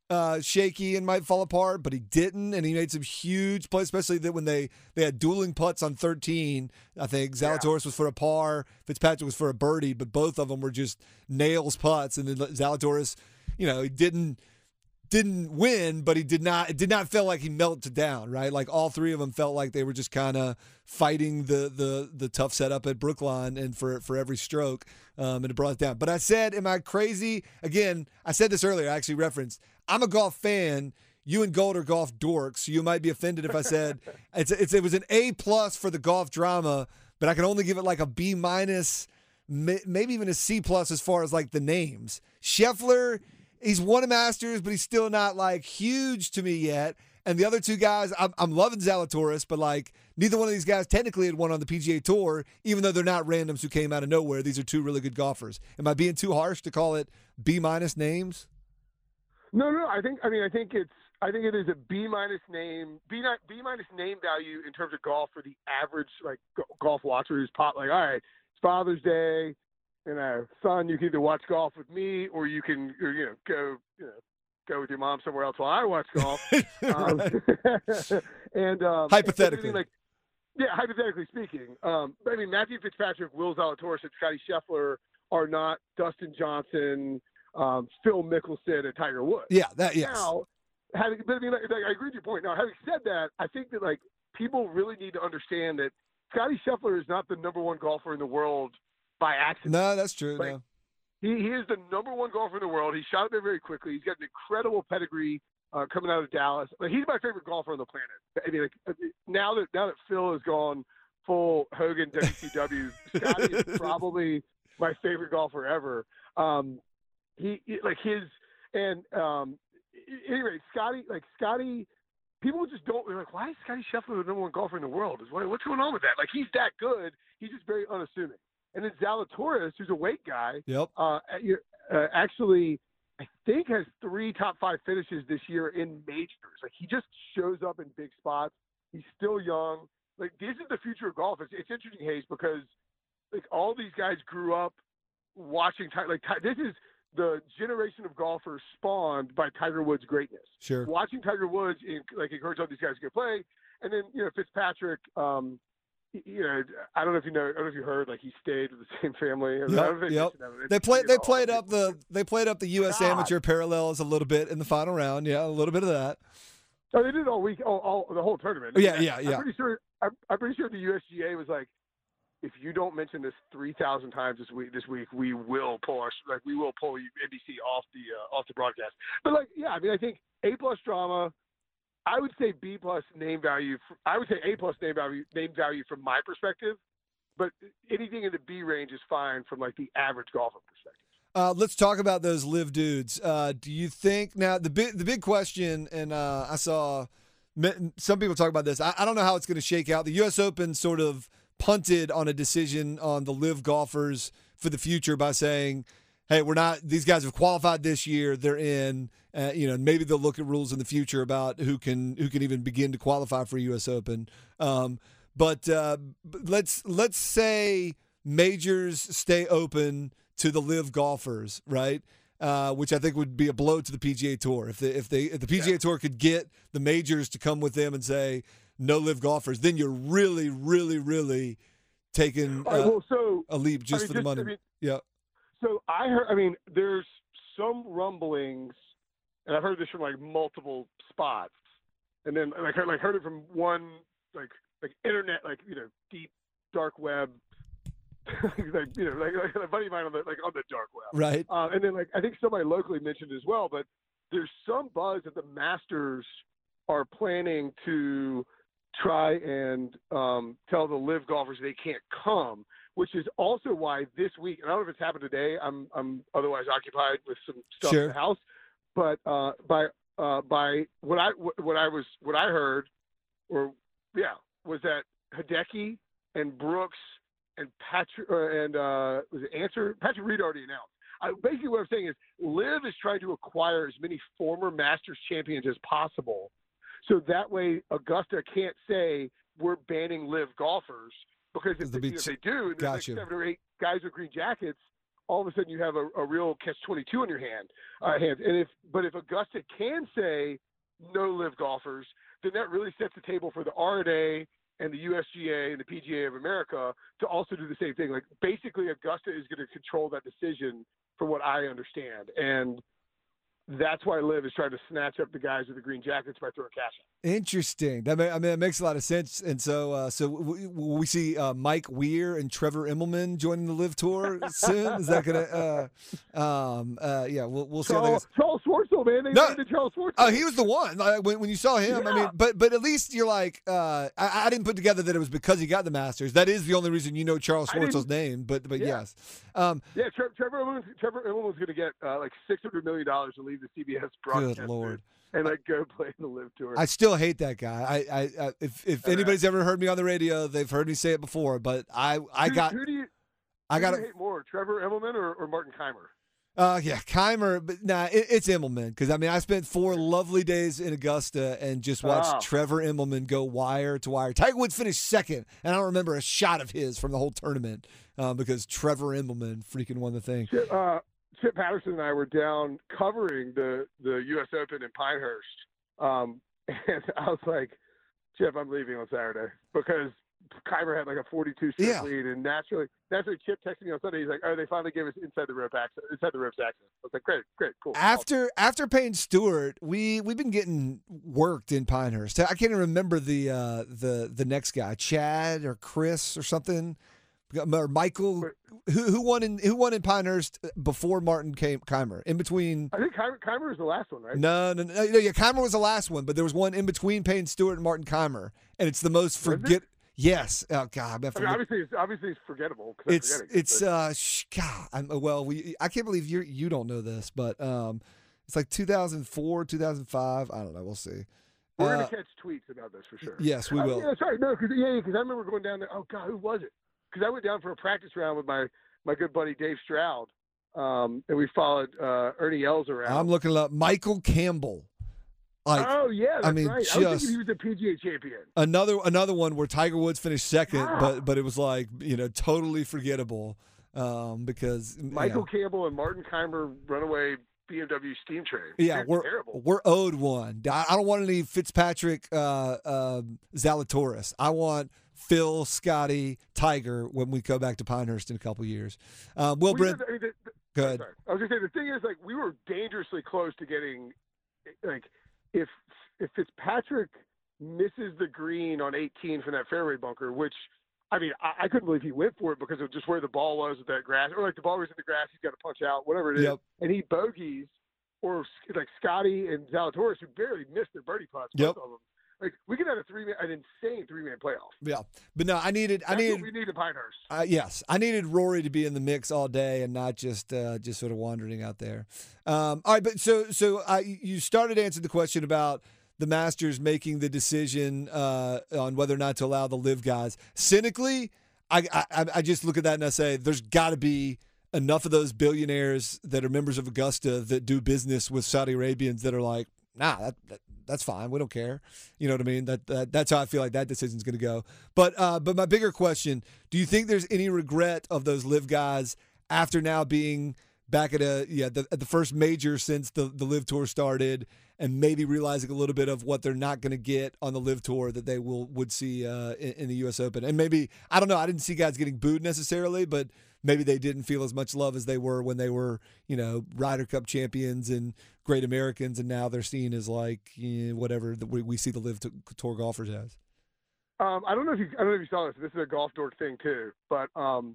S6: uh, shaky and might fall apart, but he didn't, and he made some huge plays, especially that when they, they had dueling putts on thirteen. I think Zalatoris yeah. was for a par, Fitzpatrick was for a birdie, but both of them were just nails putts, and then Zalatoris, you know, he didn't didn't win, but he did not. It did not feel like he melted down, right? Like all three of them felt like they were just kind of fighting the the the tough setup at Brookline, and for for every stroke, um, and it brought it down. But I said, am I crazy? Again, I said this earlier. I actually referenced. I'm a golf fan. You and Gold are golf dorks. You might be offended if I said it's, it's it was an A plus for the golf drama, but I can only give it like a B minus, maybe even a C plus as far as like the names. Scheffler. He's won a Masters, but he's still not, like, huge to me yet. And the other two guys, I'm, I'm loving Zalatoris, but, like, neither one of these guys technically had won on the P G A Tour, even though they're not randoms who came out of nowhere. These are two really good golfers. Am I being too harsh to call it B-minus names?
S12: No, no. I think, I mean, I think it's, I think it is a B-minus name, B, B-minus name value in terms of golf for the average, like, golf watcher who's pop, like, all right, it's Father's Day. You know, son, you can either watch golf with me, or you can, or, you know, go, you know, go with your mom somewhere else while I watch golf. um, and um,
S6: hypothetically,
S12: and like, yeah, hypothetically speaking, um, I mean, Matthew Fitzpatrick, Will Zalatoris, and Scotty Scheffler are not Dustin Johnson, um, Phil Mickelson, and Tiger Woods.
S6: Yeah, that yes.
S12: Now, having, but I mean, like, like, I agree with your point. Now, having said that, I think that like people really need to understand that Scotty Scheffler is not the number one golfer in the world by accident.
S6: No, that's true.
S12: Like,
S6: no.
S12: He, he is the number one golfer in the world. He shot there very quickly. He's got an incredible pedigree uh, coming out of Dallas. Like, he's my favorite golfer on the planet. I mean, like, now that now that Phil has gone full Hogan W C W, Scotty is probably my favorite golfer ever. Um, he, he like his and um, anyway, Scotty like Scotty. People just don't they're like, why is Scotty Scheffler the number one golfer in the world? Is what, what's going on with that? Like, he's that good. He's just very unassuming. And then Zalatoris, who's a weight guy,
S6: yep.
S12: uh, uh, actually, I think has three top five finishes this year in majors. Like, he just shows up in big spots. He's still young. Like, this is the future of golf. It's, it's interesting, Hayes, because like all these guys grew up watching. Like, this is the generation of golfers spawned by Tiger Woods' greatness.
S6: Sure.
S12: Watching Tiger Woods, like, encourage all these guys to go play, and then you know Fitzpatrick. Um, You know, I don't know if you know. I don't know if you heard. Like, he stayed with the same family. I mean,
S6: yep,
S12: I don't think
S6: yep. They played. They played up the. They played up the U S God. Amateur parallels a little bit in the final round. Yeah, a little bit of that.
S12: Oh, they did all week, all, all the whole tournament.
S6: Yeah, yeah, yeah.
S12: I'm pretty sure. I'm, I'm pretty sure the U S G A was like, if you don't mention this three thousand times this week, this week we will pull our like we will pull N B C off the uh, off the broadcast. But like, yeah, I mean, I think A plus drama. I would say B plus name value. I would say A plus name value name value from my perspective, but anything in the B range is fine from like the average golfer perspective.
S6: Uh, let's talk about those live dudes. Uh, do you think now the big the big question? And uh, I saw some people talk about this. I, I don't know how it's going to shake out. The U S Open sort of punted on a decision on the live golfers for the future by saying, hey, we're not, these guys have qualified this year. They're in, uh, you know, maybe they'll look at rules in the future about who can, who can even begin to qualify for U S Open. Um, but uh, let's, let's say majors stay open to the live golfers, right? Uh, which I think would be a blow to the P G A Tour. If they, if they, if the P G A yeah. Tour could get the majors to come with them and say no live golfers, then you're really, really, really taking uh,
S12: right, well, so,
S6: a leap just
S12: I mean,
S6: for the
S12: just,
S6: money.
S12: I mean,
S6: yeah.
S12: So I heard, I mean, there's some rumblings, and I've heard this from like multiple spots, and then like I like heard it from one like like internet, like you know, deep dark web, like you know, like, like a buddy of mine on the like on the dark web,
S6: right?
S12: Uh, and then like I think somebody locally mentioned as well, but there's some buzz that the Masters are planning to try and um, tell the live golfers they can't come. Which is also why this week, and I don't know if it's happened today. I'm I'm otherwise occupied with some stuff
S6: sure.
S12: in the house. But uh, by uh, by what I what I was what I heard, or yeah, was that Hideki and Brooks and Patrick uh, and uh, was it Answer Patrick Reed already announced. I, basically, what I'm saying is, Liv is trying to acquire as many former Masters champions as possible, so that way Augusta can't say we're banning Liv golfers. Because if, they, if they do, and there's like seven or eight guys with green jackets, all of a sudden you have a, a real catch twenty-two on your hand, uh, hands. And if but if Augusta can say no live golfers, then that really sets the table for the R N A and the U S G A and the P G A of America to also do the same thing. Like basically Augusta is going to control that decision from what I understand. And that's why Liv is trying to snatch up the guys with the green jackets by throwing cash out.
S6: Interesting. That may, I mean, it makes a lot of sense. And so, uh, so we, we see uh, Mike Weir and Trevor Immelman joining the Live Tour soon. Is that gonna? Uh, um, uh, yeah, we'll we'll see.
S12: Charles, how that Charles Schwartzel, man. They
S6: no,
S12: made Charles Schwartzel.
S6: Oh, he was the one. Like, when, when you saw him, yeah. I mean, but but at least you're like, uh, I, I didn't put together that it was because he got the Masters. That is the only reason you know Charles Schwartzel's name. But but
S12: yeah.
S6: yes, um,
S12: yeah. Tre- Trevor Immelman, Trevor Immelman's going to get uh, like six hundred million dollars to leave the C B S broadcast.
S6: Good Lord.
S12: And like go play in the Live Tour.
S6: I still hate that guy. I, I, I if if
S12: All
S6: anybody's
S12: right.
S6: ever heard me on the radio, they've heard me say it before. But I, I
S12: who,
S6: got,
S12: who do you,
S6: I got
S12: who do you hate more, Trevor Immelman or, or Martin Keimer?
S6: Uh, yeah, Keimer, but nah, it, it's Immelman because I mean I spent four lovely days in Augusta and just watched
S12: Oh.
S6: Trevor Immelman go wire to wire. Tiger Woods finished second, and I don't remember a shot of his from the whole tournament uh, because Trevor Immelman freaking won the thing.
S12: Chip, uh, Chip Patterson and I were down covering the, the U S Open in Pinehurst. Um, and I was like, Chip, I'm leaving on Saturday because Keimer had like a forty-two straight
S6: Yeah.
S12: lead. And naturally, naturally, Chip texted me on Sunday. He's like, oh, they finally gave us inside the rope access, inside the ropes access. I was like, great, great, cool.
S6: After after Payne Stewart, we we've been getting worked in Pinehurst. I can't even remember the uh, the the next guy, Chad or Chris or something, or Michael. Who who won in who won in Pinehurst before Martin came Keimer? In between.
S12: I think Keimer, Keimer was the last one, right?
S6: No, no, no, no, yeah, Keimer was the last one, but there was one in between Payne Stewart and Martin Keimer, and it's the most forget. Yes, oh God, I,
S12: I mean, obviously, it's, obviously, it's forgettable. 'cause I'm
S6: it's
S12: forgetting it,
S6: it's
S12: but-
S6: uh sh- God. I'm, well, we I can't believe you you don't know this, but um, it's like two thousand four, two thousand five. I don't know. We'll see.
S12: We're
S6: Uh,
S12: gonna catch tweets about this for sure.
S6: yes, we
S12: Uh,
S6: will.
S12: yeah, sorry, no, because yeah, because I remember going down there. Oh God, who was it? Because I went down for a practice round with my my good buddy Dave Stroud, um, and we followed uh, Ernie Els around.
S6: I'm looking up Michael Campbell. Like,
S12: oh yeah, that's
S6: I mean,
S12: right.
S6: just
S12: I was thinking he was a P G A champion.
S6: another another one where Tiger Woods finished second,
S12: Yeah.
S6: but but it was like you know totally forgettable um, because
S12: Michael
S6: yeah.
S12: Campbell and Martin Keimer runaway B M W steam train.
S6: Yeah,
S12: They're
S6: we're
S12: terrible.
S6: we're owed one. I I don't want any Fitzpatrick uh, uh, Zalatoris. I want Phil, Scotty, Tiger when we go back to Pinehurst in a couple years. Um, Will
S12: We
S6: Brent,
S12: did- I mean, the- the-
S6: go ahead.
S12: Sorry. I was gonna say the thing is like we were dangerously close to getting like if if Fitzpatrick misses the green on eighteen from that fairway bunker, which I mean I, I couldn't believe he went for it because of just where the ball was with that grass, or like the ball was in the grass, he's got to punch out, whatever it is,
S6: Yep.
S12: and he bogeys, or like Scotty and Zalatoris who barely missed their birdie putts,
S6: Yep.
S12: both of them. Like we could have a three man, an insane three man playoff.
S6: Yeah, but no, I needed I
S12: That's
S6: needed
S12: what we need in Pinehurst.
S6: Uh, yes, I needed Rory to be in the mix all day and not just uh, just sort of wandering out there. Um, all right, but so so uh, you started answering the question about the Masters making the decision uh, on whether or not to allow the live guys. Cynically, I, I I just look at that and I say there's got to be enough of those billionaires that are members of Augusta that do business with Saudi Arabians that are like, nah, that, that that's fine. We don't care. You know what I mean? That, that that's how I feel like that decision's going to go. But uh, but my bigger question: do you think there's any regret of those live guys after now being back at a yeah the, at the first major since the the live tour started, and maybe realizing a little bit of what they're not going to get on the live tour that they will would see uh, in, in the U S Open? And maybe I don't know. I didn't see guys getting booed necessarily, but maybe they didn't feel as much love as they were when they were, you know, Ryder Cup champions and great Americans, and now they're seen as like eh, whatever that we, we see the Live Tour golfers as.
S12: Um, I don't know if you I don't know if you saw this. This is a golf dork thing too, but um,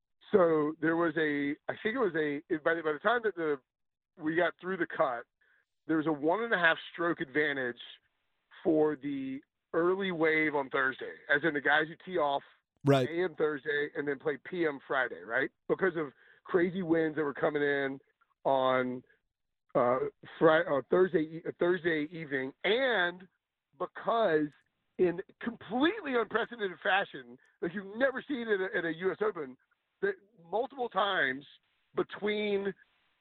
S12: so there was a I think it was a by the by the time that the we got through the cut, there was a one and a half stroke advantage for the early wave on Thursday, as in the guys who tee off
S6: right
S12: A M Thursday and then play P M Friday, right? Because of crazy winds that were coming in on uh, Friday, uh, Thursday, uh, Thursday evening, and because in completely unprecedented fashion, like you've never seen it at a, at a U S Open, that multiple times between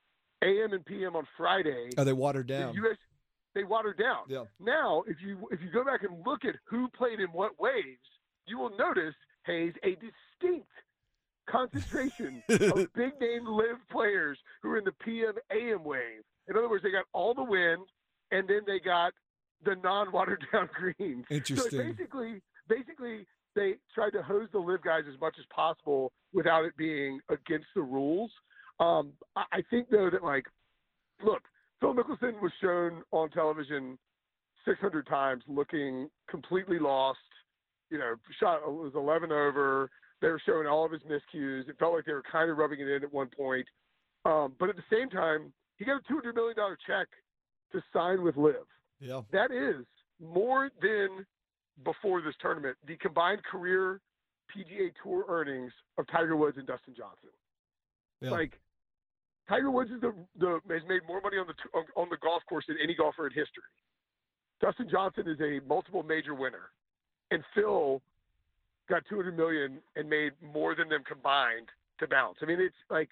S12: A M and P M on Friday,
S6: Oh, they watered down.
S12: the U S they watered down.
S6: Yeah.
S12: Now, if you if you go back and look at who played in what waves, you will notice, Hayes, a distinct concentration of big-name live players who are in the P M A M wave. In other words, they got all the wind, and then they got the non-watered-down greens.
S6: Interesting.
S12: So basically, basically, they tried to hose the live guys as much as possible without it being against the rules. Um, I, I think, though, that, like, look, Phil Mickelson was shown on television six hundred times looking completely lost. You know, shot it was eleven over. They were showing all of his miscues. It felt like they were kind of rubbing it in at one point. Um, but at the same time, he got a two hundred million dollars check to sign with Liv.
S6: Yeah.
S12: That is more than before this tournament, the combined career P G A Tour earnings of Tiger Woods and Dustin Johnson.
S6: Yeah.
S12: Like, Tiger Woods is the, the has made more money on the on, on the golf course than any golfer in history. Dustin Johnson is a multiple major winner, and Phil got two hundred million dollars and made more than them combined to bounce. I mean, it's like,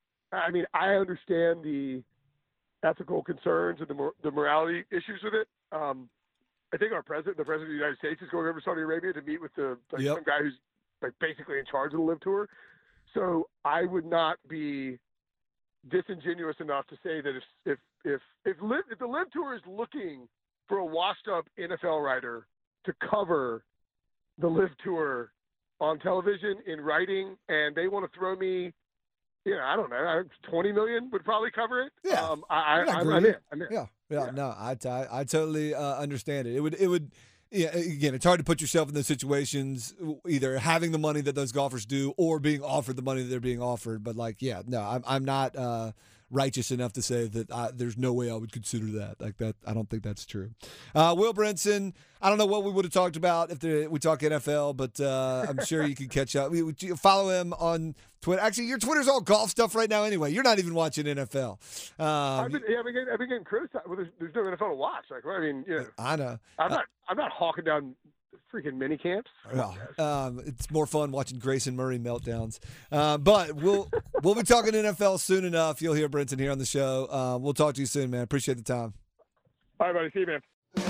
S12: I mean, I understand the ethical concerns and the mor- the morality issues with it. Um, I think our president, the president of the United States, is going over to Saudi Arabia to meet with the like,
S6: Yep.
S12: some guy who's like basically in charge of the Live Tour. So I would not be disingenuous enough to say that if if if if, Live, if the Live Tour is looking for a washed-up N F L writer to cover the Live Tour on television in writing, and they want to throw me, you know, I don't know, twenty million would probably cover it.
S6: Yeah,
S12: um, I, I,
S6: I
S12: I'm,
S6: agree.
S12: I'm in. I'm in.
S6: Yeah, yeah, yeah. No, I, I, I totally uh, understand it. It would, it would. Yeah, again, it's hard to put yourself in those situations, either having the money that those golfers do or being offered the money that they're being offered. But like, yeah, no, I'm, I'm not uh, righteous enough to say that I, there's no way I would consider that. Like that, I don't think that's true. Uh, Will Brinson, I don't know what we would have talked about if the, we talk N F L, but uh, I'm sure you can catch up. We, we follow him on Twitter. Actually, your Twitter's all golf stuff right now anyway. You're not even watching N F L. Um,
S12: I've been, yeah, I've been getting, I've been getting criticized. Well, there's, there's no N F L to watch. Like, I mean, you know,
S6: I know.
S12: I'm not, I'm not hawking down freaking mini camps.
S6: Well, um, it's more fun watching Grayson Murray meltdowns. Uh, but we'll we'll be talking N F L soon enough. You'll hear Brinson here on the show. Uh, we'll talk to you soon, man. Appreciate the time.
S12: All right, buddy. See you, man.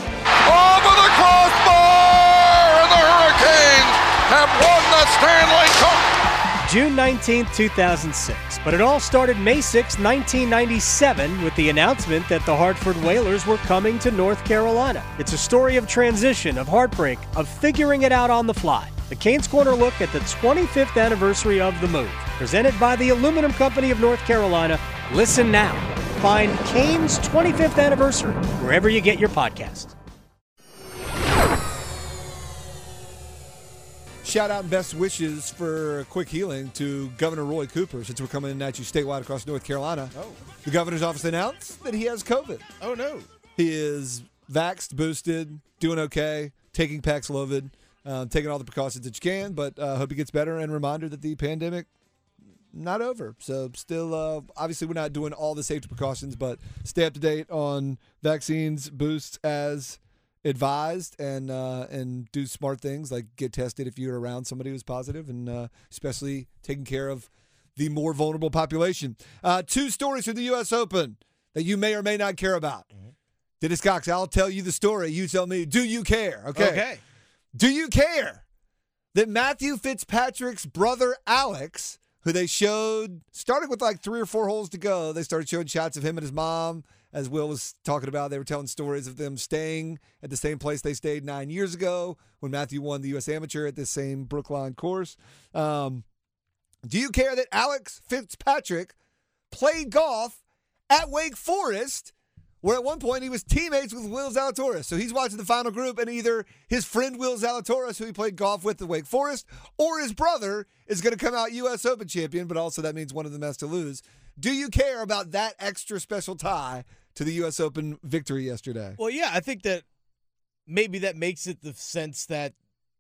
S2: Over the crossbar, and the Hurricanes have won the Stanley Cup.
S10: June nineteenth, two thousand six. But it all started May sixth, nineteen ninety-seven, with the announcement that the Hartford Whalers were coming to North Carolina. It's a story of transition, of heartbreak, of figuring it out on the fly. The Canes Corner look at the twenty-fifth anniversary of the move. Presented by the Aluminum Company of North Carolina. Listen now. Find Canes twenty-fifth Anniversary wherever you get your podcast.
S6: Shout out and best wishes for quick healing to Governor Roy Cooper, since we're coming at you statewide across North Carolina.
S7: Oh.
S6: The governor's office announced that he has COVID.
S7: Oh, no.
S6: He is vaxxed, boosted, doing okay, taking Paxlovid, uh, taking all the precautions that you can, but uh, hope he gets better. And reminder that the pandemic, not over. So still, uh, obviously, we're not doing all the safety precautions, but stay up to date on vaccines, boosts as advised, and uh, and do smart things like get tested if you're around somebody who's positive, and uh, especially taking care of the more vulnerable population. Uh, two stories from the U S Open that you may or may not care about. Mm-hmm. Dennis Cox, I'll tell you the story. You tell me, do you care? Okay.
S7: Okay.
S6: Do you care that Matthew Fitzpatrick's brother Alex, who they showed, started with like three or four holes to go, they started showing shots of him and his mom, as Will was talking about. They were telling stories of them staying at the same place they stayed nine years ago when Matthew won the U S Amateur at this same Brookline course. Um, do you care that Alex Fitzpatrick played golf at Wake Forest, where at one point he was teammates with Will Zalatoris? So he's watching the final group, and either his friend Will Zalatoris, who he played golf with at Wake Forest, or his brother is going to come out U S Open champion, but also that means one of them has to lose. Do you care about that extra special tie to the U S Open victory yesterday?
S7: Well, yeah, I think that maybe that makes it the sense that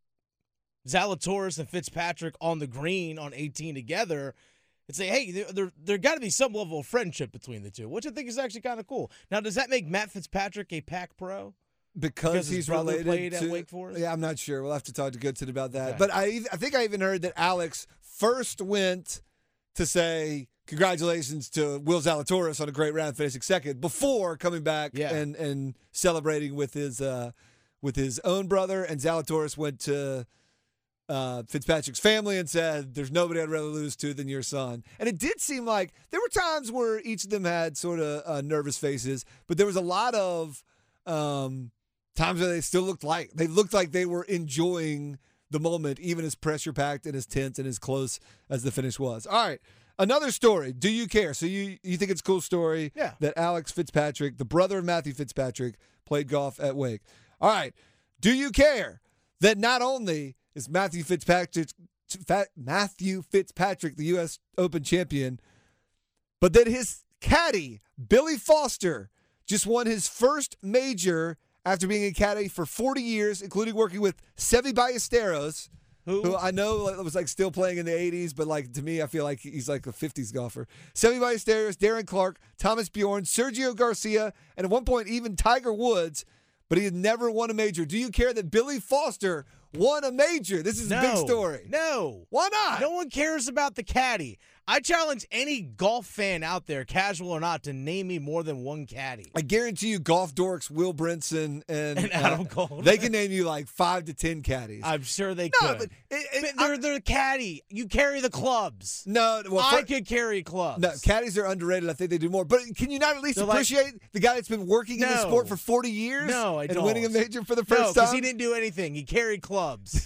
S7: Zalatoris and Fitzpatrick on the green on eighteen together, and say, hey, there there, there got to be some level of friendship between the two, which I think is actually kind of cool. Now, does that make Matt Fitzpatrick a Pac Pro?
S6: Because,
S7: because
S6: he's
S7: his brother
S6: related
S7: played
S6: to,
S7: at Wake Forest?
S6: Yeah, I'm not sure. We'll have to talk to Goodson about that.
S7: Okay.
S6: But I, I think I even heard that Alex first went to say congratulations to Will Zalatoris on a great round, finishing second, before coming back
S7: Yeah.
S6: and, and celebrating with his uh, with his own brother. And Zalatoris went to uh, Fitzpatrick's family and said, there's nobody I'd rather lose to than your son. And it did seem like there were times where each of them had sort of uh, nervous faces, but there was a lot of um, times where they still looked like they looked like they were enjoying the moment, even as pressure-packed and as tense and as close as the finish was. All right, another story. Do you care? So you, you think it's a cool story
S7: yeah.
S6: that Alex Fitzpatrick, the brother of Matthew Fitzpatrick, played golf at Wake. All right, do you care that not only is Matthew Fitzpatrick, Matthew Fitzpatrick the U S Open champion, but that his caddy, Billy Foster, just won his first major after being a caddy for forty years, including working with Seve Ballesteros, who? who I know was like still playing in the eighties, but like to me, I feel like he's like a fifties golfer. Seve Ballesteros, Darren Clarke, Thomas Bjorn, Sergio Garcia, and at one point even Tiger Woods, but he had never won a major. Do you care that Billy Foster won a major? This is
S7: no,
S6: a big story.
S7: No.
S6: Why not?
S7: No one cares about the caddy. I challenge any golf fan out there, casual or not, to name me more than one caddy.
S6: I guarantee you golf dorks Will Brinson and,
S7: and Adam
S6: uh,
S7: Gold.
S6: They can name you like five to ten caddies.
S7: I'm sure they
S6: no,
S7: could.
S6: But, it, it,
S7: but they're, they're the caddy. You carry the clubs.
S6: No. Well,
S7: I
S6: for,
S7: could carry clubs.
S6: No, caddies are underrated. I think they do more. But can you not at least
S7: they're
S6: appreciate
S7: like,
S6: the guy that's been working
S7: no,
S6: in the sport for forty years?
S7: No, I
S6: and
S7: don't.
S6: winning a major for the first
S7: no,
S6: time?
S7: No, because he didn't do anything. He carried clubs.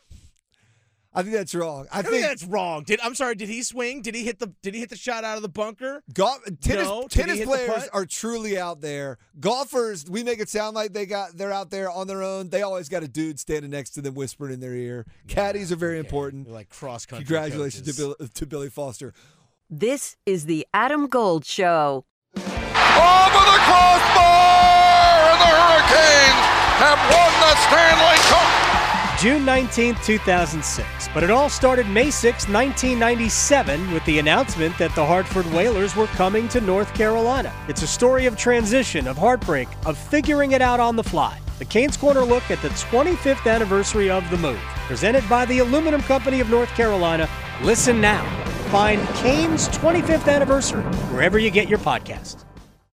S6: I think that's wrong. I,
S7: I
S6: think,
S7: think that's wrong. Did I'm sorry? Did he swing? Did he hit the? Did he hit the shot out of the bunker?
S6: Golf, tennis
S7: no.
S6: tennis players are truly out there. Golfers, we make it sound like they got they're out there on their own. They always got a dude standing next to them whispering in their ear. Yeah, Caddies are very
S7: okay.
S6: important.
S7: They're like cross country.
S6: Congratulations
S7: coaches.
S6: to Bill, to Billy Foster.
S1: This is the Adam Gold Show.
S2: Over the crossbar, and the Hurricanes have won the Stanley Cup.
S10: June nineteenth, two thousand six. But it all started May sixth, nineteen ninety-seven, with the announcement that the Hartford Whalers were coming to North Carolina. It's a story of transition, of heartbreak, of figuring it out on the fly. The Canes Corner look at the twenty-fifth anniversary of the move. Presented by the Aluminum Company of North Carolina. Listen now. Find Canes twenty-fifth anniversary wherever you get your podcasts.